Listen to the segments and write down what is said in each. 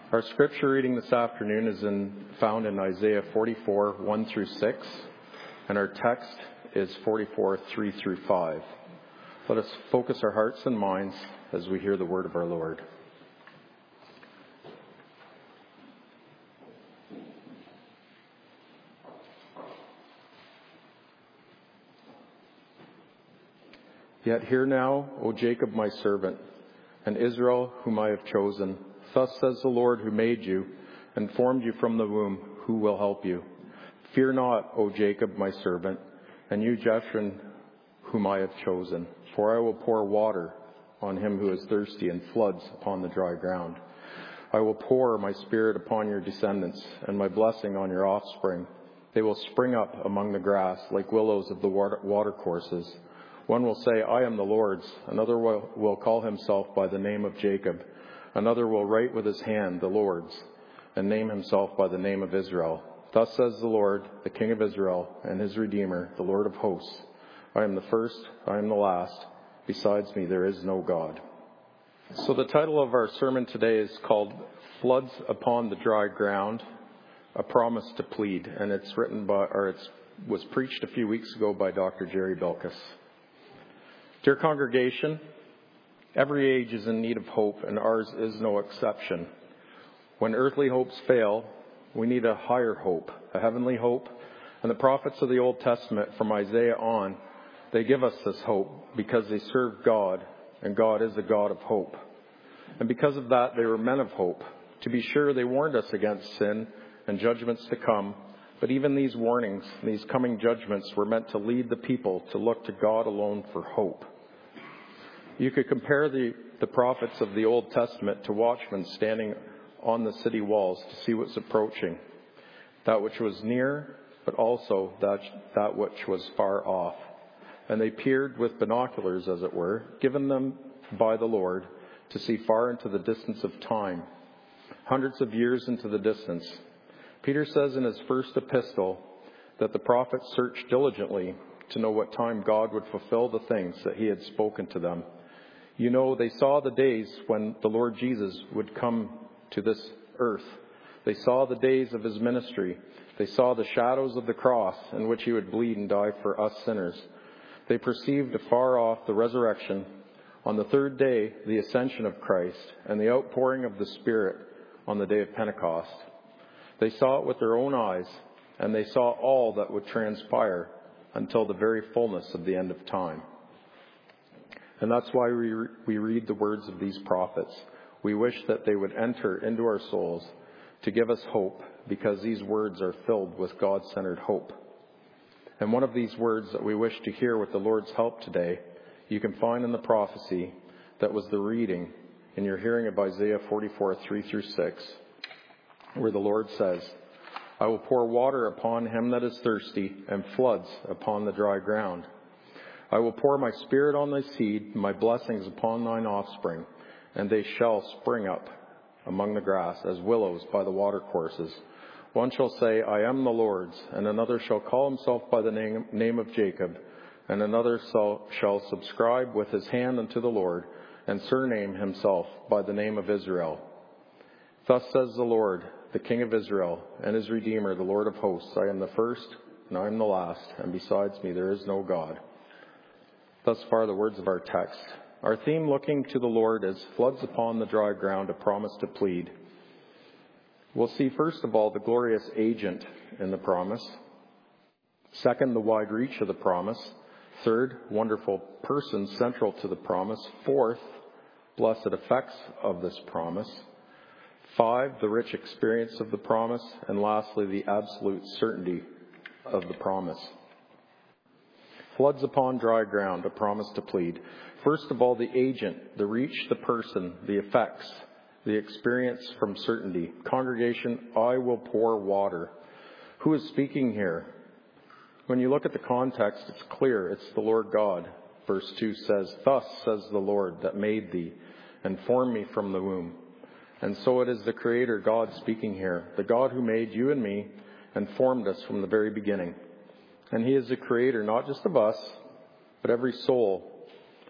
Our scripture reading this afternoon is found in Isaiah 44, 1 through 6, and our text is 44, 3 through 5. Let us focus our hearts and minds as we hear the word of our Lord. Yet hear now, O Jacob my servant, and Israel whom I have chosen. Thus says the Lord who made you and formed you from the womb, who will help you. Fear not, O Jacob my servant, and you Jeshurun whom I have chosen. For I will pour water on him who is thirsty and floods upon the dry ground. I will pour my spirit upon your descendants and my blessing on your offspring. They will spring up among the grass like willows of the watercourses. One will say, I am the Lord's. Another will call himself by the name of Jacob. Another will write with his hand, the Lord's, and name himself by the name of Israel. Thus says the Lord, the King of Israel, and his Redeemer, the Lord of hosts. I am the first, I am the last. Besides me, there is no God. So the title of our sermon today is called Floods Upon the Dry Ground, A Promise to Plead. And it was preached a few weeks ago by Dr. Jerry Bilkus. Dear congregation, every age is in need of hope, and ours is no exception. When earthly hopes fail, we need a higher hope, a heavenly hope. And the prophets of the Old Testament, from Isaiah on, they give us this hope because they serve God, and God is a God of hope. And because of that, they were men of hope. To be sure, they warned us against sin and judgments to come. But even these warnings, these coming judgments, were meant to lead the people to look to God alone for hope. You could compare the prophets of the Old Testament to watchmen standing on the city walls to see what's approaching, that which was near, but also that which was far off. And they peered with binoculars, as it were, given them by the Lord to see far into the distance of time, hundreds of years into the distance. Peter says in his first epistle that the prophets searched diligently to know what time God would fulfill the things that he had spoken to them. You know, they saw the days when the Lord Jesus would come to this earth. They saw the days of his ministry. They saw the shadows of the cross in which he would bleed and die for us sinners. They perceived afar off the resurrection, on the third day the ascension of Christ, and the outpouring of the Spirit on the day of Pentecost. They saw it with their own eyes, and they saw all that would transpire until the very fullness of the end of time. And that's why we read the words of these prophets. We wish that they would enter into our souls to give us hope, because these words are filled with God-centered hope. And one of these words that we wish to hear with the Lord's help today, you can find in the prophecy that was the reading in your hearing of Isaiah 44, 3 through 6, where the Lord says, I will pour water upon him that is thirsty, and floods upon the dry ground. I will pour my spirit on thy seed, my blessings upon thine offspring, and they shall spring up among the grass as willows by the watercourses. One shall say, I am the Lord's, and another shall call himself by the name of Jacob, and another shall subscribe with his hand unto the Lord, and surname himself by the name of Israel. Thus says the Lord, the King of Israel, and his Redeemer, the Lord of hosts. I am the first, and I am the last, and besides me there is no God. Thus far the words of our text. Our theme looking to the Lord is floods upon the dry ground, a promise to plead. We'll see first of all the glorious agent in the promise. Second, the wide reach of the promise. Third, wonderful person central to the promise. Fourth, blessed effects of this promise. 5, the rich experience of the promise. And lastly, the absolute certainty of the promise. Floods upon dry ground, a promise to plead. First of all, the agent, the reach, the person, the effects, the experience from certainty. Congregation, I will pour water. Who is speaking here? When you look at the context, it's clear. It's the Lord God. Verse 2 says, Thus says the Lord that made thee and formed me from the womb. And so it is the Creator God speaking here, the God who made you and me and formed us from the very beginning. And he is the Creator, not just of us, but every soul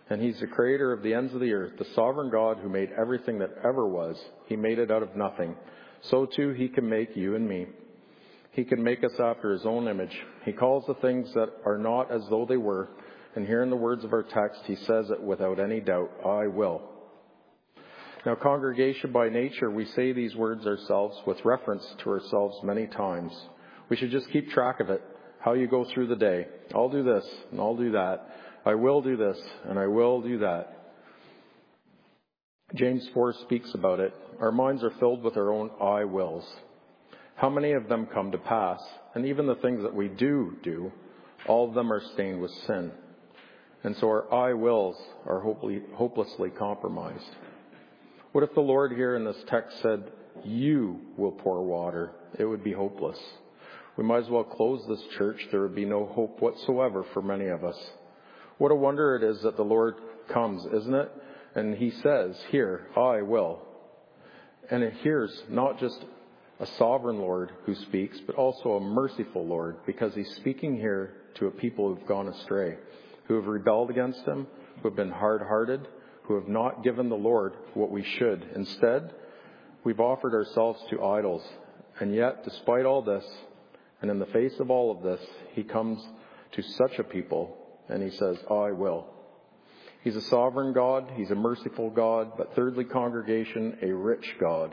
And he's the creator of the ends of the earth, the sovereign God who made everything that ever was. He made it out of nothing. So too he can make you and me. He can make us after his own image. He calls the things that are not as though they were. And here in the words of our text, he says it without any doubt, I will. Now, congregation, by nature, we say these words ourselves with reference to ourselves many times. We should just keep track of it, how you go through the day. I'll do this and I'll do that. I will do this and I will do that. James 4 speaks about it. Our minds are filled with our own I wills. How many of them come to pass? And even the things that we do, all of them are stained with sin. And so our I wills are hopelessly compromised. What if the Lord here in this text said, you will pour water? It would be hopeless. We might as well close this church. There would be no hope whatsoever for many of us. What a wonder it is that the Lord comes, isn't it? And he says, here, I will. And here's not just a sovereign Lord who speaks, but also a merciful Lord, because he's speaking here to a people who've gone astray, who have rebelled against him, who have been hard-hearted, who have not given the Lord what we should. Instead, we've offered ourselves to idols. And yet, despite all this, and in the face of all of this, he comes to such a people and he says, I will. He's a sovereign God. He's a merciful God. But thirdly, congregation, a rich God.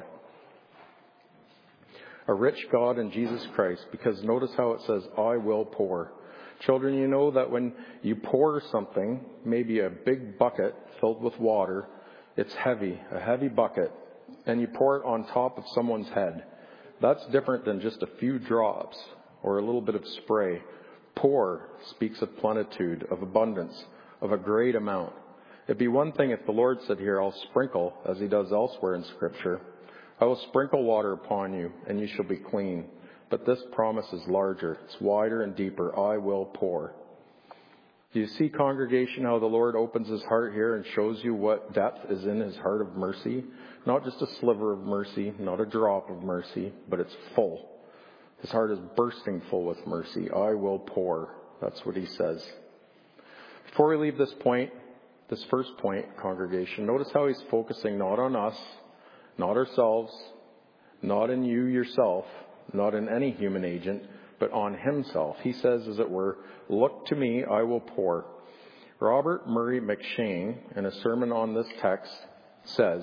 A rich God in Jesus Christ, because notice how it says, I will pour. Children, you know that when you pour something, maybe a big bucket filled with water, it's heavy, a heavy bucket, and you pour it on top of someone's head. That's different than just a few drops or a little bit of spray. Pour speaks of plenitude, of abundance, of a great amount. It'd be one thing if the Lord said here, I'll sprinkle, as he does elsewhere in Scripture. I will sprinkle water upon you, and you shall be clean. But this promise is larger. It's wider and deeper. I will pour. Do you see, congregation, how the Lord opens his heart here and shows you what depth is in his heart of mercy? Not just a sliver of mercy, not a drop of mercy, but it's full. His heart is bursting full with mercy. I will pour. That's what he says. Before we leave this point, this first point, congregation, notice how he's focusing not on us, not ourselves, not in you yourself, not in any human agent, but on himself. He says, as it were, look to me, I will pour. Robert Murray McShane, in a sermon on this text, says,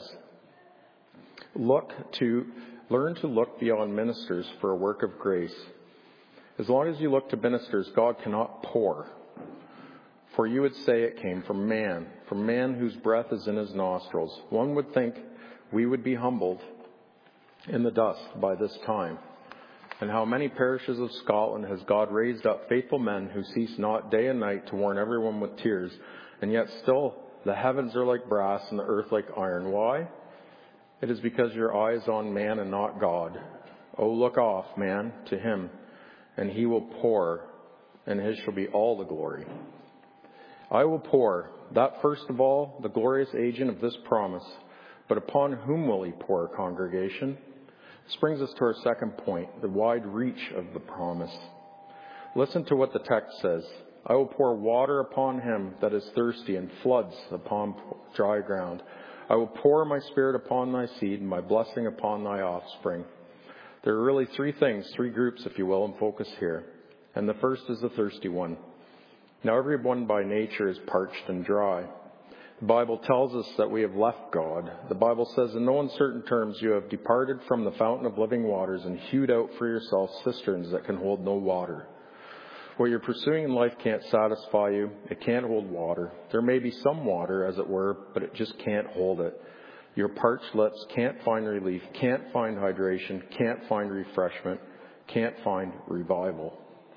learn to look beyond ministers for a work of grace. As long as you look to ministers, God cannot pour. For you would say it came from man whose breath is in his nostrils. One would think we would be humbled in the dust by this time. And how many parishes of Scotland has God raised up faithful men who cease not day and night to warn everyone with tears, and yet still the heavens are like brass and the earth like iron. Why? It is because your eye is on man and not God. Oh, look off, man, to him, and he will pour, and his shall be all the glory. I will pour, that first of all, the glorious agent of this promise. But upon whom will he pour, congregation? This brings us to our second point, the wide reach of the promise. Listen to what the text says. I will pour water upon him that is thirsty and floods upon dry ground. I will pour my spirit upon thy seed and my blessing upon thy offspring. There are really three groups, if you will, in focus here. And the first is the thirsty one. Now everyone by nature is parched and dry. The Bible tells us that we have left God. The Bible says in no uncertain terms, you have departed from the fountain of living waters and hewed out for yourself cisterns that can hold no water. What you're pursuing in life can't satisfy you. It can't hold water. There may be some water, as it were, but it just can't hold it. Your parched lips can't find relief, can't find hydration, can't find refreshment, can't find revival.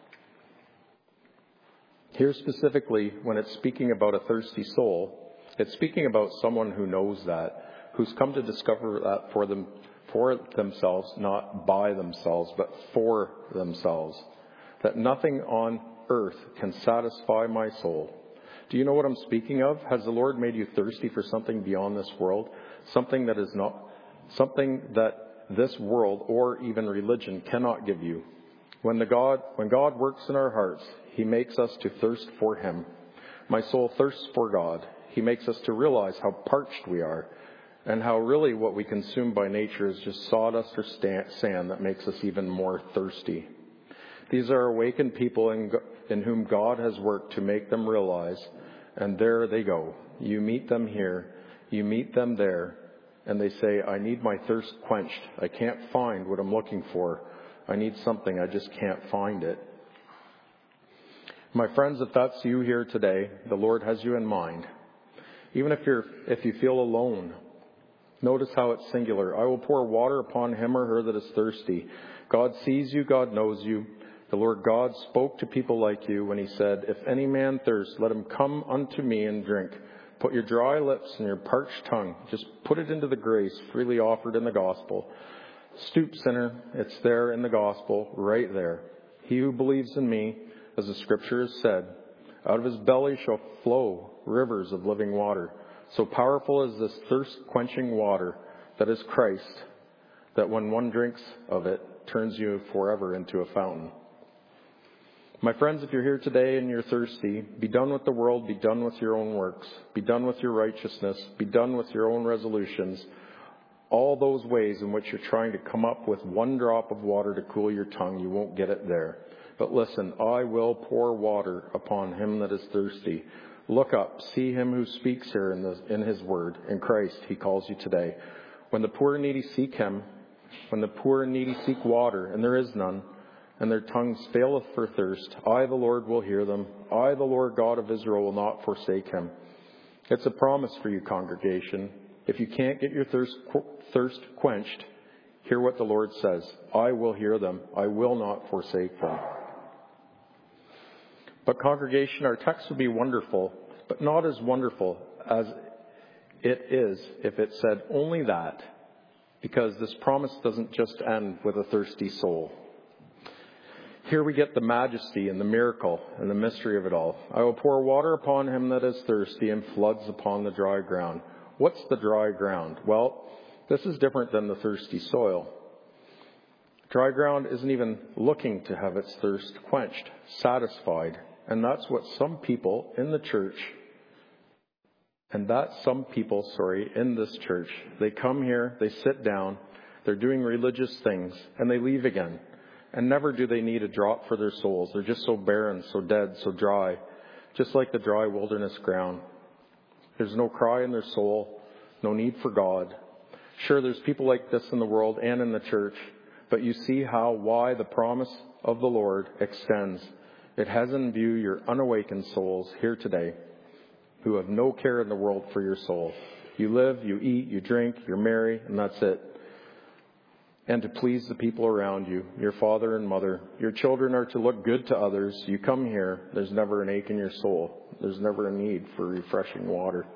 Here specifically, when it's speaking about a thirsty soul, it's speaking about someone who knows that, who's come to discover that for themselves, not by themselves, but for themselves. That nothing on earth can satisfy my soul. Do you know what I'm speaking of? Has the Lord made you thirsty for something beyond this world? Something that this world or even religion cannot give you. When God works in our hearts, he makes us to thirst for him. My soul thirsts for God. He makes us to realize how parched we are and how really what we consume by nature is just sawdust or sand that makes us even more thirsty. These are awakened people in whom God has worked to make them realize, and there they go. You meet them here, you meet them there, and they say, I need my thirst quenched. I can't find what I'm looking for. I need something, I just can't find it. My friends, if that's you here today, the Lord has you in mind. Even if you feel alone, notice how it's singular. I will pour water upon him or her that is thirsty. God sees you, God knows you. The Lord God spoke to people like you when he said, if any man thirst, let him come unto me and drink. Put your dry lips and your parched tongue. Just put it into the grace freely offered in the gospel. Stoop, sinner. It's there in the gospel, right there. He who believes in me, as the scripture has said, out of his belly shall flow rivers of living water. So powerful is this thirst-quenching water that is Christ, that when one drinks of it, turns you forever into a fountain. My friends, if you're here today and you're thirsty, be done with the world, be done with your own works, be done with your righteousness, be done with your own resolutions, all those ways in which you're trying to come up with one drop of water to cool your tongue. You won't get it there. But listen, I will pour water upon him that is thirsty. Look up, see him who speaks here in his word. In Christ, he calls you today. When the poor and needy seek him, when the poor and needy seek water, and there is none, and their tongues faileth for thirst, I, the Lord, will hear them. I, the Lord God of Israel, will not forsake him. It's a promise for you, congregation. If you can't get your thirst quenched, hear what the Lord says. I will hear them. I will not forsake them. But congregation, our text would be wonderful, but not as wonderful as it is if it said only that, because this promise doesn't just end with a thirsty soul. Here we get the majesty and the miracle and the mystery of it all. I will pour water upon him that is thirsty and floods upon the dry ground. What's the dry ground? Well, this is different than the thirsty soil. Dry ground isn't even looking to have its thirst quenched, satisfied. And that's what some people in the church, in this church, they come here, they sit down, they're doing religious things, and they leave again. And never do they need a drop for their souls. They're just so barren, so dead, so dry, just like the dry wilderness ground. There's no cry in their soul, no need for God. Sure, there's people like this in the world and in the church, but you see why the promise of the Lord extends. It has in view your unawakened souls here today who have no care in the world for your soul. You live, you eat, you drink, you're merry, and that's it. And to please the people around you, your father and mother. Your children are to look good to others. You come here, there's never an ache in your soul. There's never a need for refreshing water.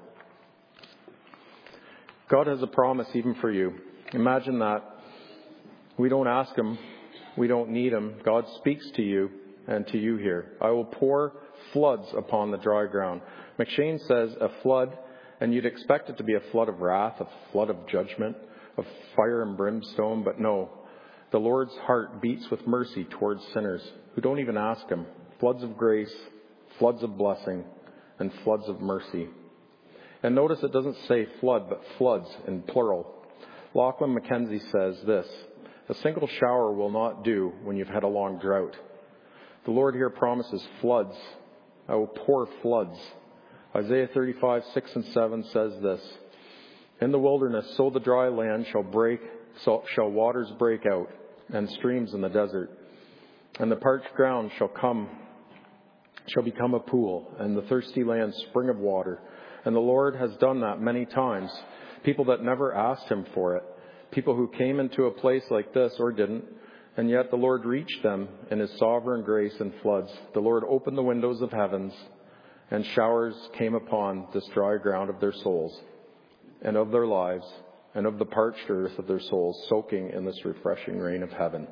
God has a promise even for you. Imagine that. We don't ask him. We don't need him. God speaks to you and to you here. I will pour floods upon the dry ground. McShane says a flood, and you'd expect it to be a flood of wrath, a flood of judgment, of fire and brimstone, but no. The Lord's heart beats with mercy towards sinners who don't even ask him. Floods of grace, floods of blessing, and floods of mercy. And notice it doesn't say flood, but floods in plural. Lachlan Mackenzie says this: a single shower will not do when you've had a long drought. The Lord here promises floods. I will pour floods. Isaiah 35:6-7 says this: in the wilderness, so the dry land shall waters break out, and streams in the desert. And the parched ground shall become a pool, and the thirsty land spring of water. And the Lord has done that many times. People that never asked him for it. People who came into a place like this or didn't. And yet the Lord reached them in his sovereign grace and floods. The Lord opened the windows of heavens, and showers came upon this dry ground of their souls, and of their lives, and of the parched earth of their souls, soaking in this refreshing rain of heaven.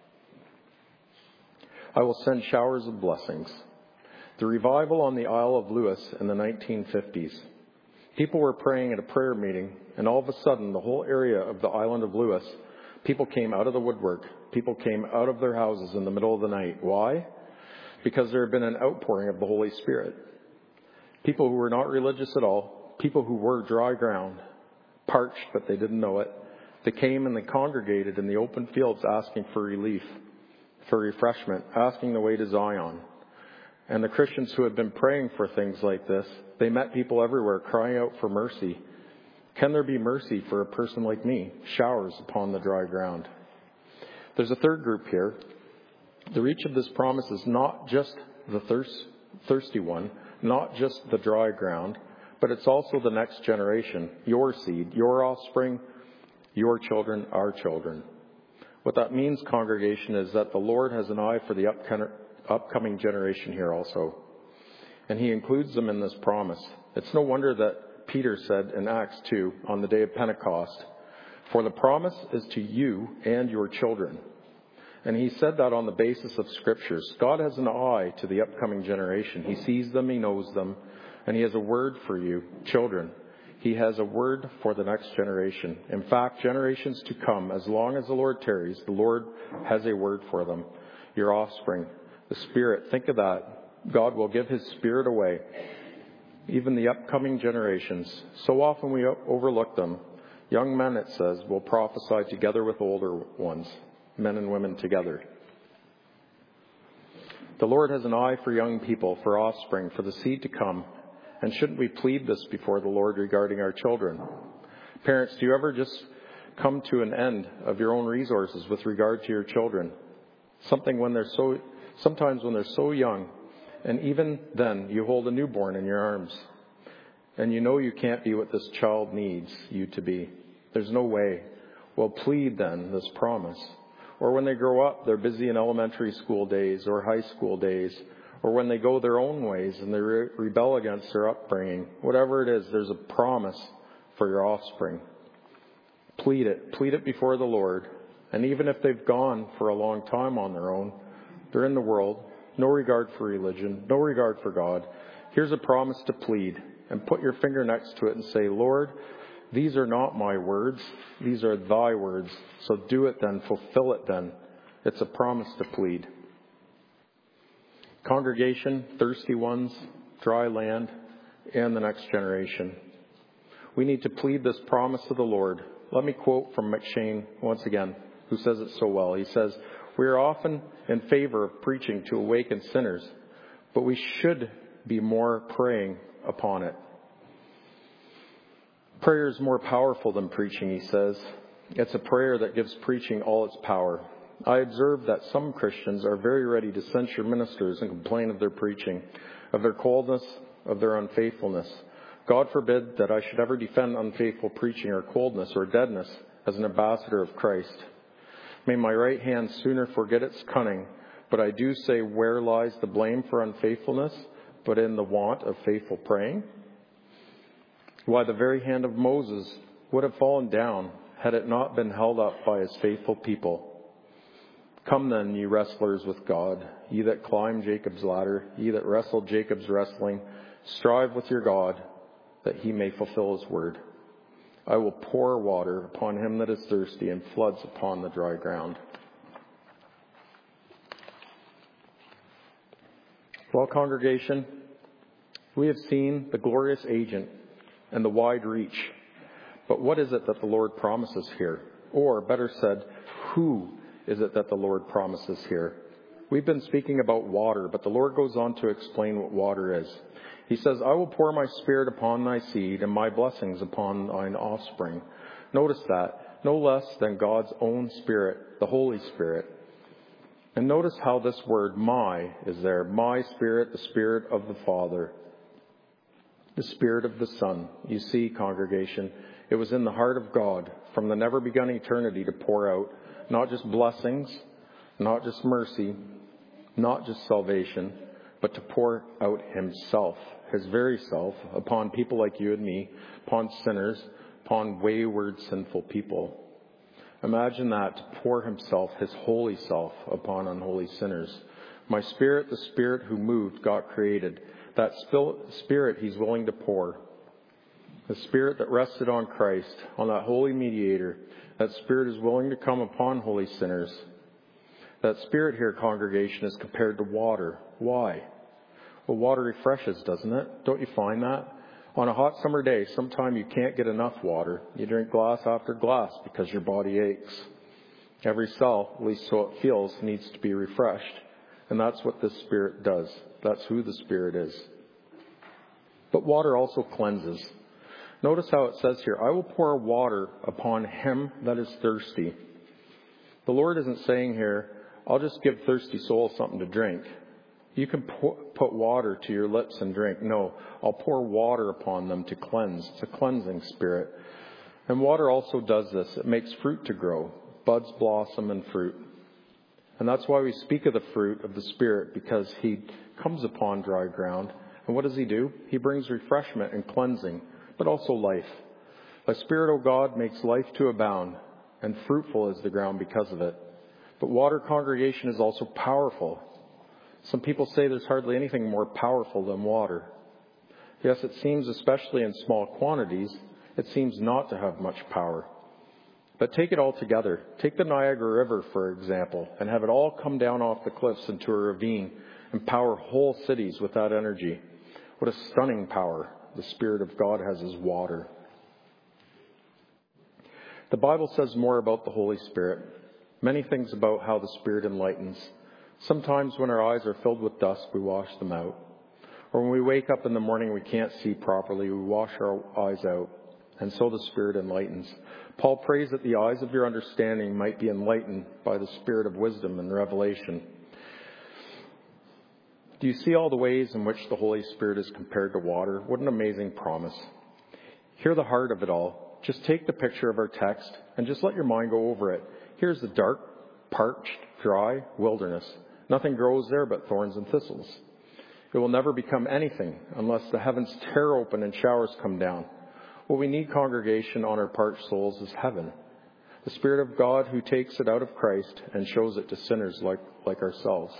I will send showers of blessings. The revival on the Isle of Lewis in the 1950s. People were praying at a prayer meeting, and all of a sudden, the whole area of the island of Lewis, people came out of the woodwork. People came out of their houses in the middle of the night. Why? Because there had been an outpouring of the Holy Spirit. People who were not religious at all, people who were dry ground, parched, but they didn't know it. They came and they congregated in the open fields asking for relief, for refreshment, asking the way to Zion. And the Christians who had been praying for things like this, they met people everywhere crying out for mercy. Can there be mercy for a person like me? Showers upon the dry ground. There's a third group here. The reach of this promise is not just the thirsty one, not just the dry ground, but it's also the next generation, your seed, your offspring, your children, our children. What that means, congregation, is that the Lord has an eye for the upcoming generation here also. And he includes them in this promise. It's no wonder that Peter said in Acts 2 on the day of Pentecost, "For the promise is to you and your children." And he said that on the basis of scriptures. God has an eye to the upcoming generation. He sees them, he knows them, and he has a word for you, children. He has a word for the next generation. In fact, generations to come, as long as the Lord tarries, the Lord has a word for them. Your offspring, the Spirit, think of that. God will give his Spirit away. Even the upcoming generations. So often we overlook them. Young men, it says, will prophesy together with older ones, men and women together. The Lord has an eye for young people, for offspring, for the seed to come. And shouldn't we plead this before the Lord regarding our children? Parents, do you ever just come to an end of your own resources with regard to your children? Sometimes when they're so young, and even then you hold a newborn in your arms, and you know you can't be what this child needs you to be. There's no way. Well, plead then this promise. Or when they grow up, they're busy in elementary school days or high school days, or when they go their own ways and they rebel against their upbringing. Whatever it is, there's a promise for your offspring. Plead it. Plead it before the Lord. And even if they've gone for a long time on their own, they're in the world, no regard for religion, no regard for God. Here's a promise to plead, and put your finger next to it and say, Lord, these are not my words, these are thy words. So do it then, fulfill it then. It's a promise to plead. Congregation, thirsty ones, dry land, and the next generation. We need to plead this promise to the Lord. Let me quote from McShane once again, who says it so well. He says, we are often in favor of preaching to awaken sinners, but we should be more praying upon it. Prayer is more powerful than preaching, he says. It's a prayer that gives preaching all its power. I observe that some Christians are very ready to censure ministers and complain of their preaching, of their coldness, of their unfaithfulness. God forbid that I should ever defend unfaithful preaching or coldness or deadness as an ambassador of Christ. May my right hand sooner forget its cunning, but I do say, where lies the blame for unfaithfulness, but in the want of faithful praying? Why, the very hand of Moses would have fallen down had it not been held up by his faithful people. Come then, ye wrestlers with God, ye that climb Jacob's ladder, ye that wrestle Jacob's wrestling, strive with your God, that he may fulfill his word. I will pour water upon him that is thirsty, and floods upon the dry ground. Well, congregation, we have seen the glorious agent and the wide reach. But what is it that the Lord promises here? Or, better said, who is it that the Lord promises here? We've been speaking about water, but the Lord goes on to explain what water is. He says, I will pour my Spirit upon thy seed and my blessings upon thine offspring. Notice that. No less than God's own Spirit, the Holy Spirit. And notice how this word, my, is there. My Spirit, the Spirit of the Father, the Spirit of the Son. You see, congregation, it was in the heart of God from the never-begun eternity to pour out not just blessings, not just mercy, not just salvation, but to pour out himself, his very self, upon people like you and me, upon sinners, upon wayward, sinful people. Imagine that, to pour himself, his holy self, upon unholy sinners. My Spirit, the Spirit who moved, got created. That Spirit he's willing to pour. The Spirit that rested on Christ, on that holy mediator. That Spirit is willing to come upon holy sinners. That Spirit here, congregation, is compared to water. Why? Well, water refreshes, doesn't it? Don't you find that? On a hot summer day, sometime you can't get enough water. You drink glass after glass because your body aches. Every cell, at least so it feels, needs to be refreshed. And that's what the Spirit does. That's who the Spirit is. But water also cleanses. Notice how it says here, I will pour water upon him that is thirsty. The Lord isn't saying here, I'll just give thirsty souls something to drink. You can put water to your lips and drink. No, I'll pour water upon them to cleanse. It's a cleansing Spirit. And water also does this. It makes fruit to grow. Buds blossom and fruit. And that's why we speak of the fruit of the Spirit, because he comes upon dry ground. And what does he do? He brings refreshment and cleansing, but also life. The Spirit, O God, makes life to abound, and fruitful is the ground because of it. But water congregation is also powerful. Some people say there's hardly anything more powerful than water. Yes, it seems, especially in small quantities, it seems not to have much power. But take it all together. Take the Niagara River, for example, and have it all come down off the cliffs into a ravine and power whole cities with that energy. What a stunning power the Spirit of God has as water. The Bible says more about the Holy Spirit. Many things about how the Spirit enlightens. Sometimes when our eyes are filled with dust, we wash them out. Or when we wake up in the morning we can't see properly, we wash our eyes out. And so the Spirit enlightens. Paul prays that the eyes of your understanding might be enlightened by the Spirit of wisdom and revelation. Do you see all the ways in which the Holy Spirit is compared to water? What an amazing promise. Hear the heart of it all. Just take the picture of our text and just let your mind go over it. Here's the dark, parched, dry wilderness. Nothing grows there but thorns and thistles. It will never become anything unless the heavens tear open and showers come down. What we need, congregation, on our parched souls is heaven. The Spirit of God who takes it out of Christ and shows it to sinners like ourselves.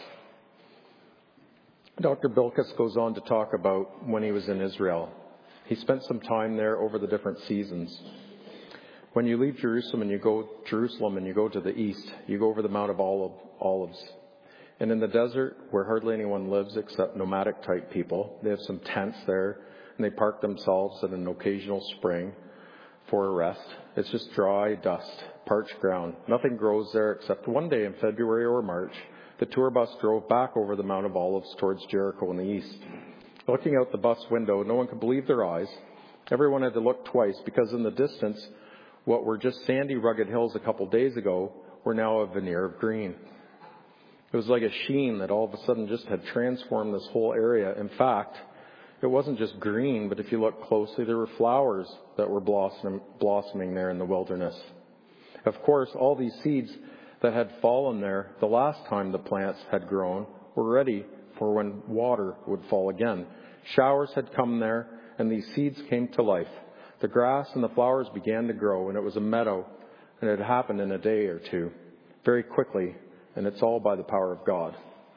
Dr. Bilkis goes on to talk about when he was in Israel. He spent some time there over the different seasons. When you leave Jerusalem and you go to the east, you go over the Mount of Olives. And in the desert, where hardly anyone lives except nomadic type people, they have some tents there, and they park themselves at an occasional spring for a rest. It's just dry dust, parched ground. Nothing grows there except one day in February or March, the tour bus drove back over the Mount of Olives towards Jericho in the east. Looking out the bus window, no one could believe their eyes. Everyone had to look twice because in the distance, what were just sandy, rugged hills a couple days ago were now a veneer of green. It was like a sheen that all of a sudden just had transformed this whole area. In fact, it wasn't just green, but if you look closely, there were flowers that were blossoming there in the wilderness. Of course, all these seeds that had fallen there the last time the plants had grown were ready for when water would fall again. Showers had come there, and these seeds came to life. The grass and the flowers began to grow, and it was a meadow, and it had happened in a day or two, very quickly, and it's all by the power of God.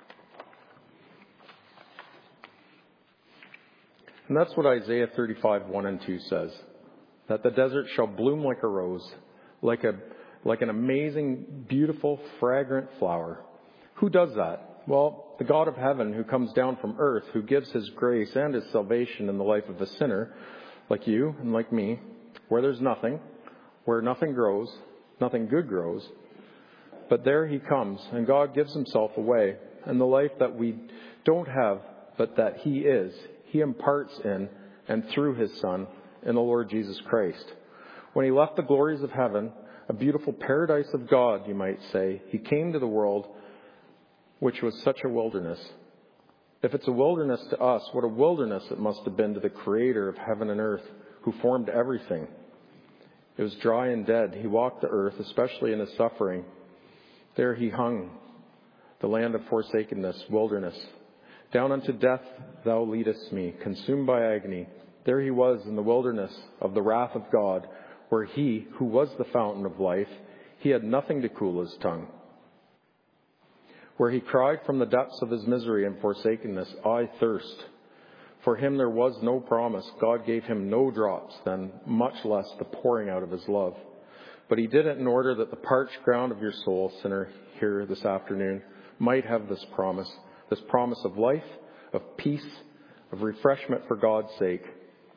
And that's what Isaiah 35, 1 and 2 says, that the desert shall bloom like a rose, like an amazing, beautiful, fragrant flower. Who does that? Well, the God of heaven who comes down from earth, who gives his grace and his salvation in the life of a sinner, like you and like me, where there's nothing, where nothing grows, nothing good grows. But there he comes, and God gives himself away, and the life that we don't have, but that he is, he imparts in and through his Son in the Lord Jesus Christ. When he left the glories of heaven, a beautiful paradise of God, you might say, he came to the world, which was such a wilderness. If it's a wilderness to us, what a wilderness it must have been to the Creator of heaven and earth, who formed everything. It was dry and dead. He walked the earth, especially in his suffering. There he hung, the land of forsakenness, wilderness. Down unto death thou leadest me, consumed by agony. There he was in the wilderness of the wrath of God, where he, who was the fountain of life, he had nothing to cool his tongue. Where he cried from the depths of his misery and forsakenness, I thirst. For him there was no promise. God gave him no drops, then much less the pouring out of his love. But he did it in order that the parched ground of your soul, sinner, here this afternoon, might have this promise of life, of peace, of refreshment for God's sake.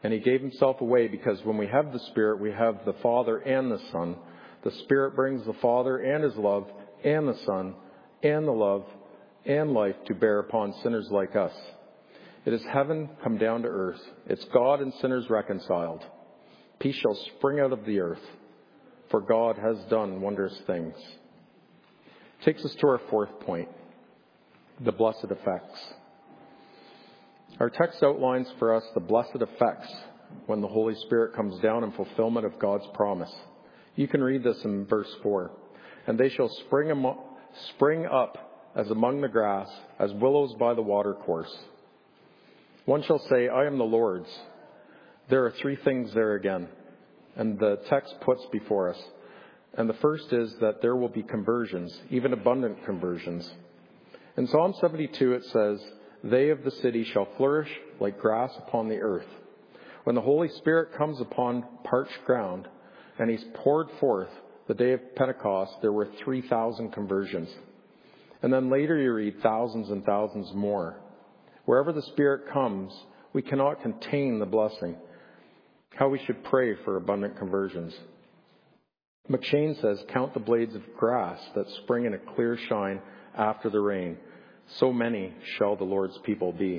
And he gave himself away because when we have the Spirit, we have the Father and the Son. The Spirit brings the Father and his love and the Son and the love and life to bear upon sinners like us. It is heaven come down to earth. It's God and sinners reconciled. Peace shall spring out of the earth, for God has done wondrous things. Takes us to our fourth point, the blessed effects. Our text outlines for us the blessed effects when the Holy Spirit comes down in fulfillment of God's promise. You can read this in verse 4. And they shall spring up as among the grass, as willows by the watercourse. One shall say, I am the Lord's. There are three things there again, and the text puts before us. And the first is that there will be conversions, even abundant conversions. In Psalm 72 it says, they of the city shall flourish like grass upon the earth. When the Holy Spirit comes upon parched ground, and he's poured forth the day of Pentecost, there were 3,000 conversions. And then later you read thousands and thousands more. Wherever the Spirit comes, we cannot contain the blessing. How we should pray for abundant conversions. McShane says, count the blades of grass that spring in a clear shine after the rain. So many shall the Lord's people be.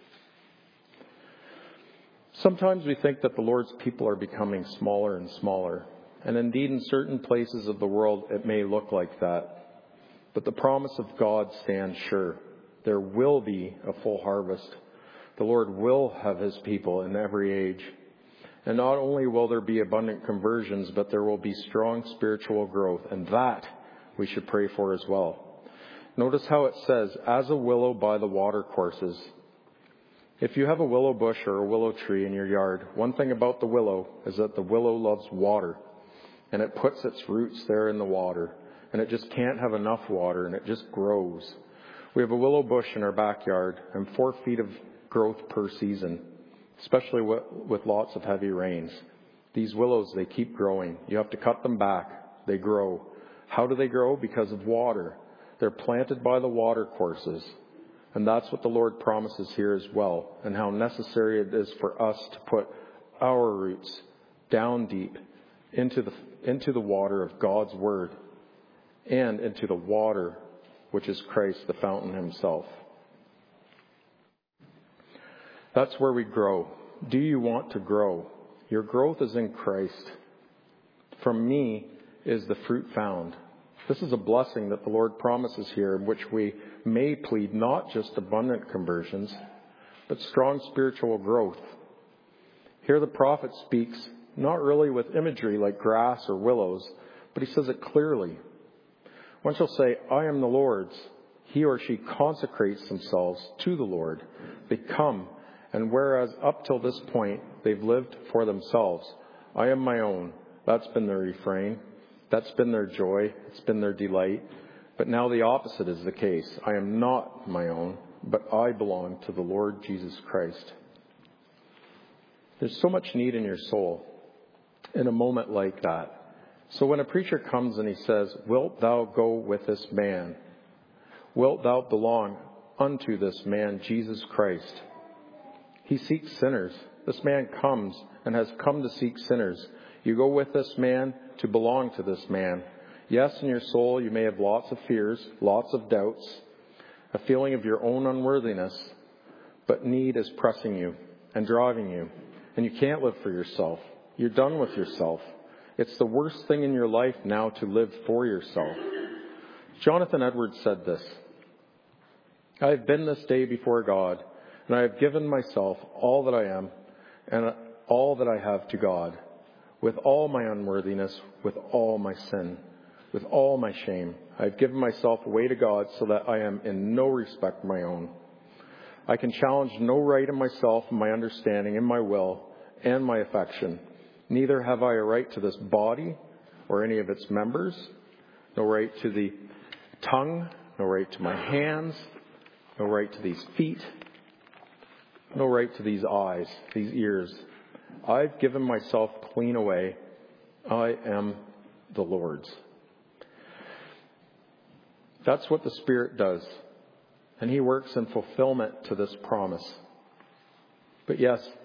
Sometimes we think that the Lord's people are becoming smaller and smaller. And indeed, in certain places of the world, it may look like that. But the promise of God stands sure. There will be a full harvest. The Lord will have his people in every age. And not only will there be abundant conversions, but there will be strong spiritual growth. And that we should pray for as well. Notice how it says, as a willow by the watercourses. If you have a willow bush or a willow tree in your yard, one thing about the willow is that the willow loves water. And it puts its roots there in the water. And it just can't have enough water, and it just grows. We have a willow bush in our backyard and 4 feet of growth per season, especially with lots of heavy rains. These willows, they keep growing. You have to cut them back. They grow. How do they grow? Because of water. They're planted by the water courses. And that's what the Lord promises here as well, and how necessary it is for us to put our roots down deep into the water of God's Word and into the water which is Christ, the fountain himself. That's where we grow. Do you want to grow? Your growth is in Christ. From me is the fruit found. This is a blessing that the Lord promises here, in which we may plead not just abundant conversions, but strong spiritual growth. Here the prophet speaks not really with imagery like grass or willows, but he says it clearly. One shall say, I am the Lord's. He or she consecrates themselves to the Lord. They come, and whereas up till this point they've lived for themselves, I am my own. That's been their refrain. That's been their joy. It's been their delight. But now the opposite is the case. I am not my own, but I belong to the Lord Jesus Christ. There's so much need in your soul in a moment like that. So when a preacher comes and he says, wilt thou go with this man? Wilt thou belong unto this man, Jesus Christ? He seeks sinners. This man comes and has come to seek sinners. You go with this man to belong to this man. Yes, in your soul you may have lots of fears, lots of doubts, a feeling of your own unworthiness, but need is pressing you and driving you. And you can't live for yourself. You're done with yourself. It's the worst thing in your life now to live for yourself. Jonathan Edwards said this, I have been this day before God, and I have given myself all that I am and all that I have to God, with all my unworthiness, with all my sin, with all my shame. I have given myself away to God so that I am in no respect my own. I can challenge no right in myself, in my understanding, in my will, and my affection. Neither have I a right to this body or any of its members, no right to the tongue, no right to my hands, no right to these feet, no right to these eyes, these ears. I've given myself clean away. I am the Lord's. That's what the Spirit does. And he works in fulfillment to this promise. But yes,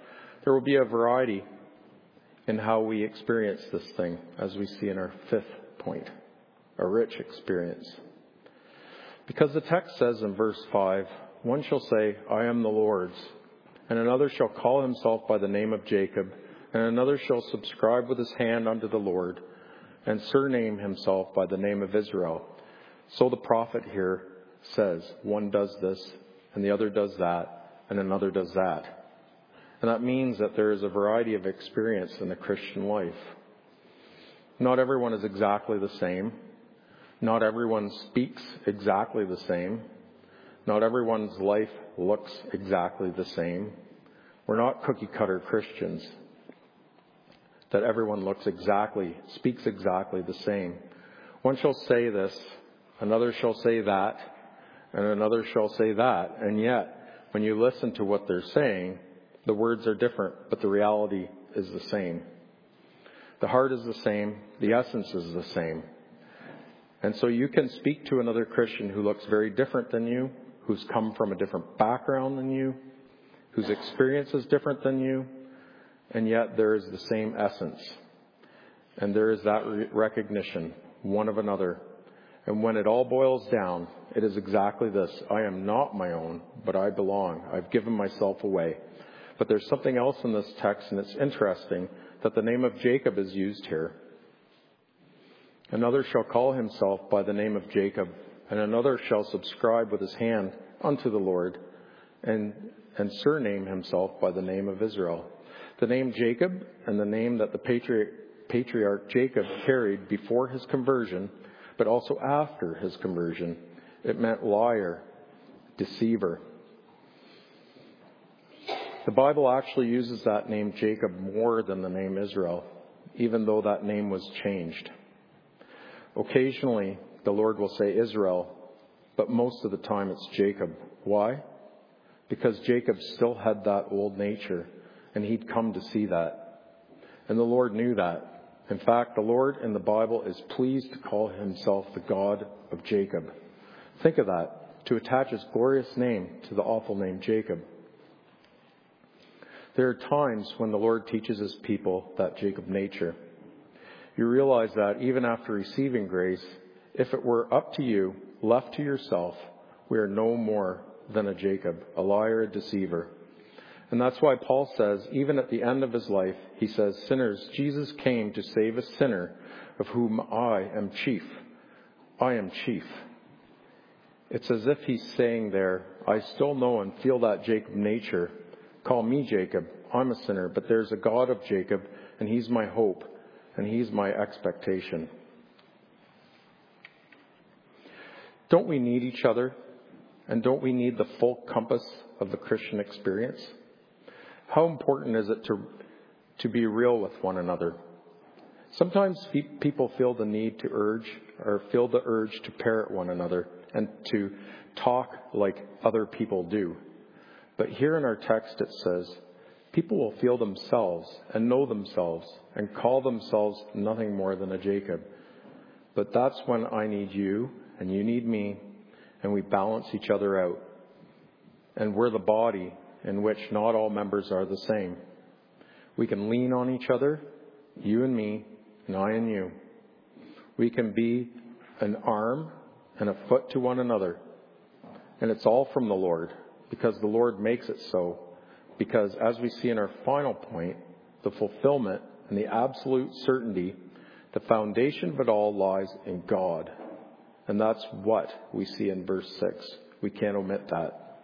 There will be a variety in how we experience this thing, as we see in our fifth point, a rich experience. Because the text says in verse 5, one shall say, I am the Lord's, and another shall call himself by the name of Jacob, and another shall subscribe with his hand unto the Lord, and surname himself by the name of Israel. So the prophet here says, one does this, and the other does that, and another does that. And that means that there is a variety of experience in the Christian life. Not everyone is exactly the same. Not everyone speaks exactly the same. Not everyone's life looks exactly the same. We're not cookie-cutter Christians that everyone speaks exactly the same. One shall say this, another shall say that, and another shall say that. And yet, when you listen to what they're saying, the words are different, but the reality is the same. The heart is the same. The essence is the same. And so you can speak to another Christian who looks very different than you, who's come from a different background than you, whose experience is different than you, and yet there is the same essence. And there is that recognition, one of another. And when it all boils down, it is exactly this. I am not my own, but I belong. I've given myself away. But there's something else in this text, and it's interesting that the name of Jacob is used here. Another shall call himself by the name of Jacob, and another shall subscribe with his hand unto the Lord, and surname himself by the name of Israel. The name Jacob, and the name that the patriarch Jacob carried before his conversion, but also after his conversion, it meant liar, deceiver. The Bible actually uses that name Jacob more than the name Israel, even though that name was changed. Occasionally, the Lord will say Israel, but most of the time it's Jacob. Why? Because Jacob still had that old nature, and he'd come to see that. And the Lord knew that. In fact, the Lord in the Bible is pleased to call himself the God of Jacob. Think of that, to attach his glorious name to the awful name Jacob. There are times when the Lord teaches his people that Jacob nature. You realize that even after receiving grace, if it were up to you, left to yourself, we are no more than a Jacob, a liar, a deceiver. And that's why Paul says, even at the end of his life, he says, sinners, Jesus came to save a sinner of whom I am chief. I am chief. It's as if he's saying there, I still know and feel that Jacob nature. Call me Jacob. I'm a sinner, but there's a God of Jacob, and he's my hope, and he's my expectation. Don't we need each other? And don't we need the full compass of the Christian experience? How important is it to be real with one another? Sometimes people feel the need to feel the urge to parrot one another and to talk like other people do. But here in our text it says, people will feel themselves and know themselves and call themselves nothing more than a Jacob. But that's when I need you and you need me, and we balance each other out. And we're the body in which not all members are the same. We can lean on each other, you and me, and I and you. We can be an arm and a foot to one another. And it's all from the Lord, because the Lord makes it so. Because as we see in our final point, the fulfillment and the absolute certainty, the foundation of it all lies in God. And that's what we see in verse 6. We can't omit that.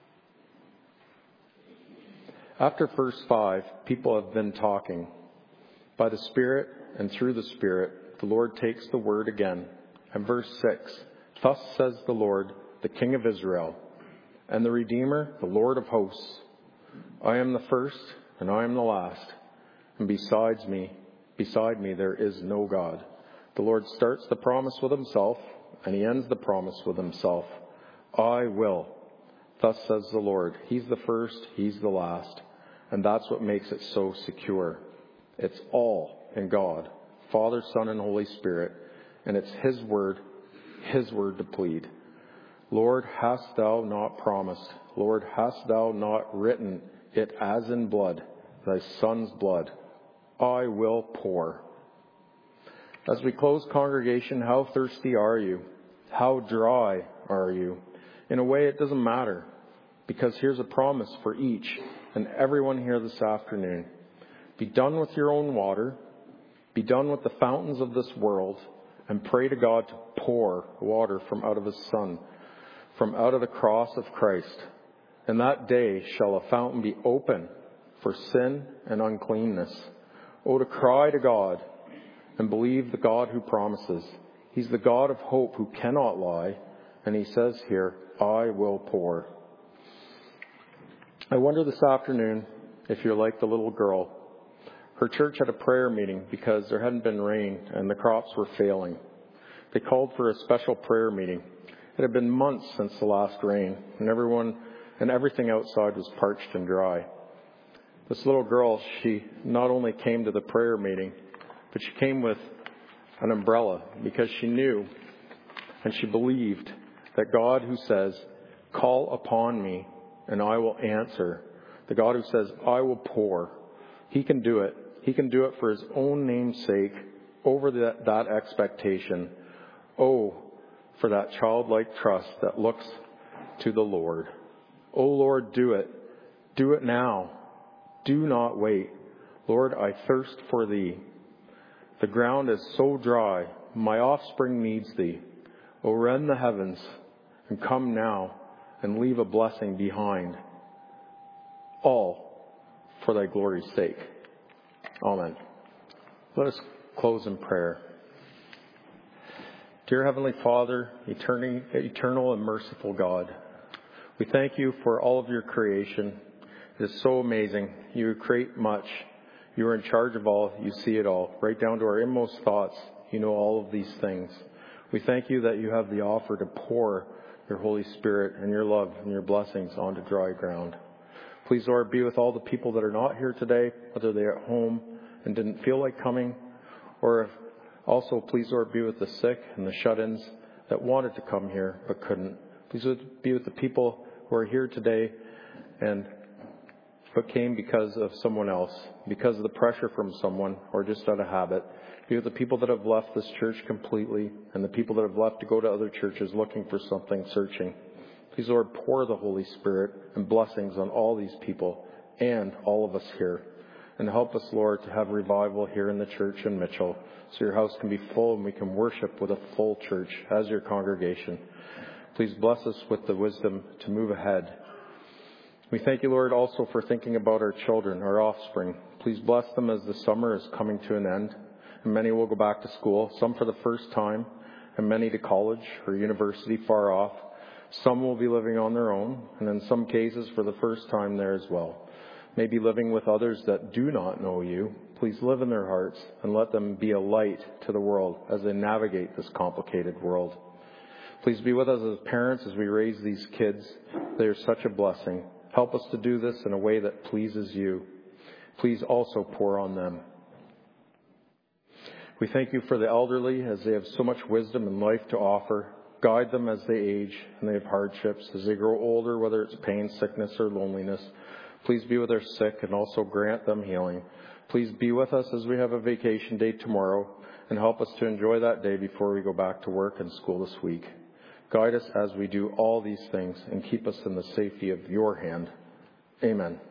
After verse 5, people have been talking. By the Spirit and through the Spirit, the Lord takes the word again. And verse 6, thus says the Lord, the King of Israel, and the Redeemer, the Lord of hosts. I am the first and I am the last, and beside me there is no God. The Lord starts the promise with himself, and he ends the promise with himself. I will. Thus says the Lord. He's the first, he's the last. And that's what makes it so secure. It's all in God, Father, Son, and Holy Spirit. And it's his word to plead. Lord, hast thou not promised? Lord, hast thou not written it as in blood thy Son's blood, I will pour. As we close, congregation, how thirsty are you? How dry are you? In a way, it doesn't matter, because here's a promise for each and everyone here this afternoon. Be done with your own water. Be done with the fountains of this world, and pray to God to pour water from out of his Son, from out of the cross of Christ. And that day shall a fountain be open for sin and uncleanness. Oh, to cry to God and believe the God who promises. He's the God of hope who cannot lie. And he says here, I will pour. I wonder this afternoon if you're like the little girl. Her church had a prayer meeting because there hadn't been rain and the crops were failing. They called for a special prayer meeting. It had been months since the last rain, and everything outside was parched and dry. This little girl, she not only came to the prayer meeting, but she came with an umbrella because she knew and she believed that God who says, call upon me and I will answer, the God who says, I will pour, he can do it. He can do it for his own name's sake, over that expectation. Oh, for that childlike trust that looks to the Lord. Oh Lord, do it. Do it now. Do not wait. Lord, I thirst for thee. The ground is so dry. My offspring needs thee. Oh, rend the heavens and come now and leave a blessing behind. All for thy glory's sake. Amen. Let us close in prayer. Dear Heavenly Father, eternal and merciful God, we thank you for all of your creation. It is so amazing. You create much. You are in charge of all. You see it all. Right down to our inmost thoughts, you know all of these things. We thank you that you have the offer to pour your Holy Spirit and your love and your blessings onto dry ground. Please, Lord, be with all the people that are not here today, whether they're at home and didn't feel like coming, or also, please, Lord, be with the sick and the shut-ins that wanted to come here but couldn't. Please be with the people who are here today but came because of someone else, because of the pressure from someone, or just out of habit. Be with the people that have left this church completely and the people that have left to go to other churches looking for something, searching. Please, Lord, pour the Holy Spirit and blessings on all these people and all of us here. And help us, Lord, to have revival here in the church in Mitchell so your house can be full and we can worship with a full church as your congregation. Please bless us with the wisdom to move ahead. We thank you, Lord, also for thinking about our children, our offspring. Please bless them as the summer is coming to an end. And many will go back to school, some for the first time, and many to college or university far off. Some will be living on their own, and in some cases for the first time there as well. Maybe living with others that do not know you. Please live in their hearts and let them be a light to the world as they navigate this complicated world. Please be with us as parents as we raise these kids. They are such a blessing. Help us to do this in a way that pleases you. Please also pour on them. We thank you for the elderly as they have so much wisdom and life to offer. Guide them as they age and they have hardships, as they grow older, whether it's pain, sickness, or loneliness. Please be with our sick and also grant them healing. Please be with us as we have a vacation day tomorrow and help us to enjoy that day before we go back to work and school this week. Guide us as we do all these things and keep us in the safety of your hand. Amen.